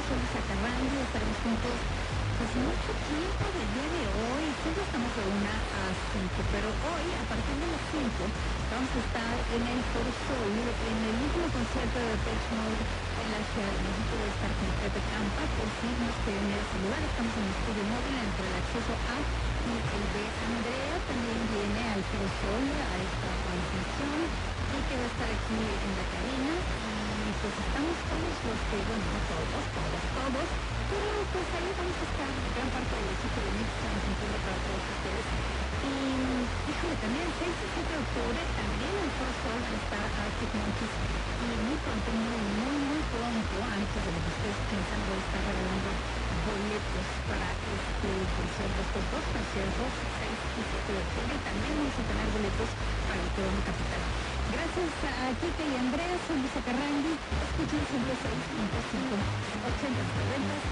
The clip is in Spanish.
soy Luisa Carrandi, estaremos juntos pues mucho tiempo del día de hoy. Siempre estamos de 1 a 5, pero hoy, a partir de las 5, vamos a estar en el Foro Sol, en el último concierto de Depeche Mode en la Ciudad de México. Voy a estar con Pepe Campa, por si nos quieren ir a saludar. Estamos en el estudio móvil entre el acceso A y el B. Andrea también viene al Foro Sol, a esta transmisión, y que va a estar aquí en la cabina. Y pues estamos todos los que, bueno, no todos, pero pues ahí vamos a estar gran parte del equipo de Mix transmitiendo para todos ustedes. Y híjole, también 6 y 7 de octubre también en Foro Sol van a estar Arctic Monkeys, y muy pronto, muy pronto, antes de lo que ustedes piensan, voy a estar regalando boletos para este concierto, estos dos conciertos, 6 y 7 de octubre, y también vamos a tener boletos para el Corona Capital. Gracias a Kike y Andrea, soy Luisa Carrandi, escuchen 106.5, 80s, 90s,